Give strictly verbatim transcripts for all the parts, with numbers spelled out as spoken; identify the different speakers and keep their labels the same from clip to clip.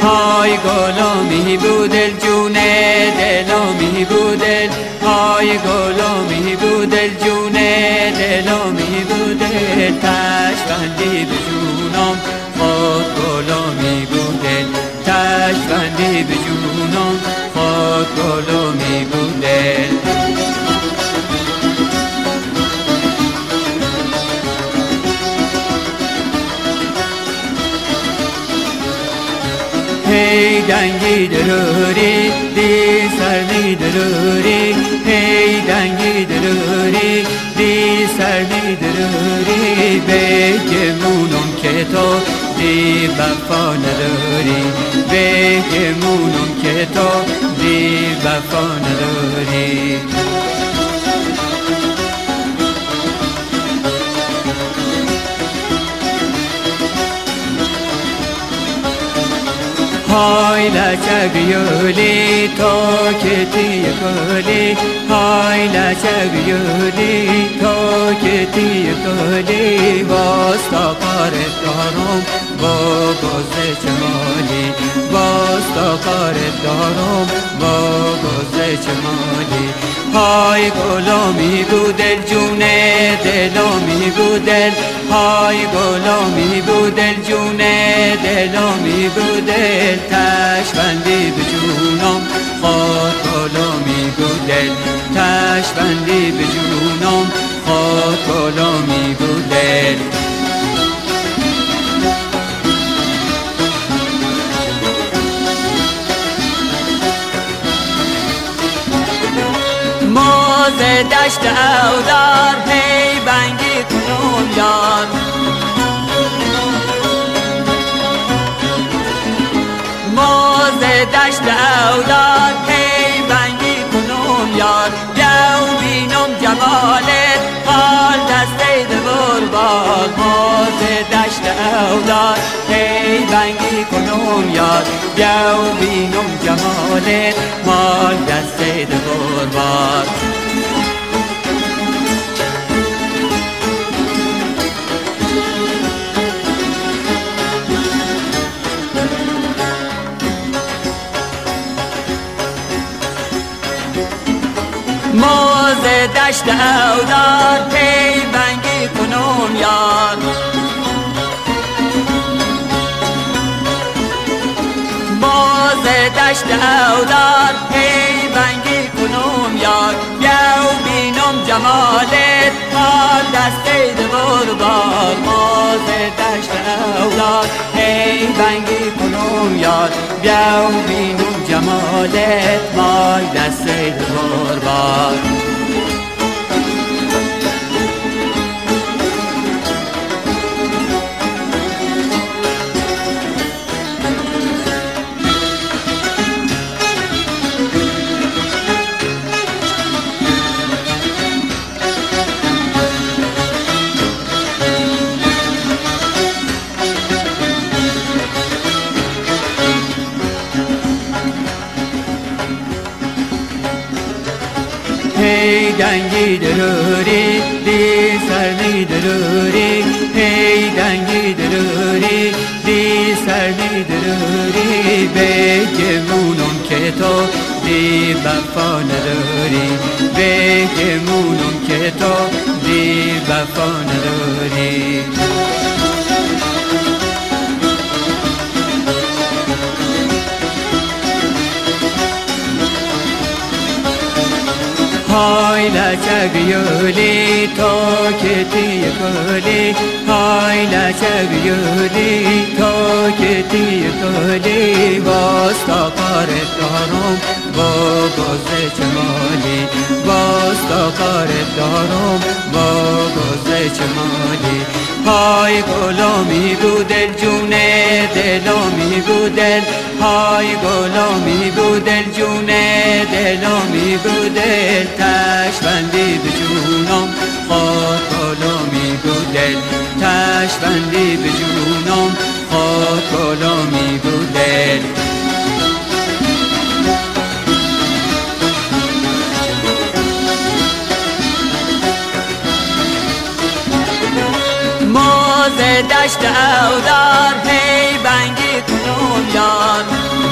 Speaker 1: های گلامی بود دل جون دلامی بود دل های گلامی بود دل جون دلامی بود دل تشبندی به جونم خود گلامی بود دل تشبندی به جونم خود گلامی بود دل hey dangi دراری دی سرنی دراری hey dangi دراری دی سرنی دراری بگمونم که تو دی وفا نداری بگمونم که تو دی وفا نداری های لچک یولی تو کتی کلی های لچک یولی تو کتی کلی واستا کار دارم با گوزه چمالی واستا کار دارم با گوزه چمالی های گلامی بود دل جون دلامی بود دل های گلامی بود دل جون دلامی بود دل تشبندی به جونم خود گلامی بود دل تشبندی به جونم خود گلامی بود دل موز دشت اودار هی بنگی کنون یار موز دشت اودار هی بنگی کنون یار بیاو بینم جمالت حال دسته دور باد موز دشت اودار هی بنگی کنون یار بیاو بینم جمالت حال دسته دور باد موز دشت اودار پی بنگی کنون یار موز دشت اودار پی بنگی کنون یار بیاو بینم جمالت حال دسته دور بار موز دشت اودار پی بنگی کنون یار بیاو بینم جمالت مال دسته دور بار hey dangi دراری دی سرنی دراری hey dangi دراری دی سرنی دراری بگمونم که تو دی وفا نداری بگمونم که تو دی وفا نداری های لچک یولی تو کتی کلی های لچک یولی تو کتی کلی واستا کار دارم با گوزه چمالی واستا کار دارم با گوزه چمالی های گلامی بود دل جون دلامی بود دل های گلامی بود دل جون دلامی بود دل تشبندی به جونم خود گلامی بود دل تشبندی به جونم خود گلامی بود دل موز دشت اودار هی بنگی کنم یار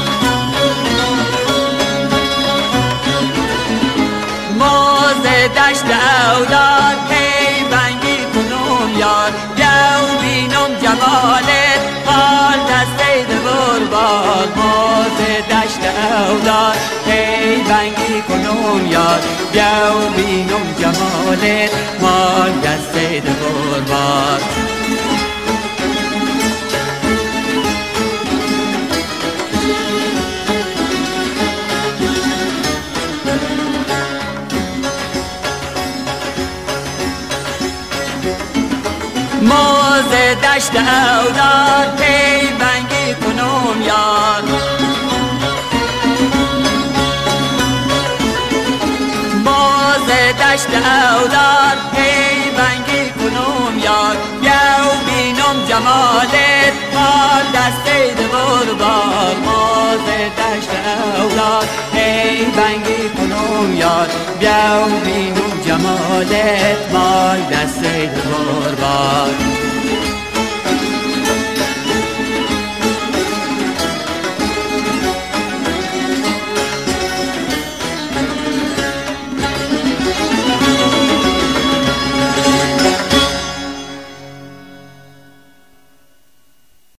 Speaker 1: موز دشت اودار هی بنگی کنم یار بیاو بینم جمالت حال دسته دور باد موز دشت اودار هی بنگی کنم یار بیاو بینم جمالت حال دسته دور باد موز دشت اودار پی بنگی کنم یار موز دشت اودار پی بنگی کنم یار بیاو بینم جمالت حال دسته دور بار موز دشت اودار پی بنگی کنم یار بیاو بینم جمالت حال دسته دور بار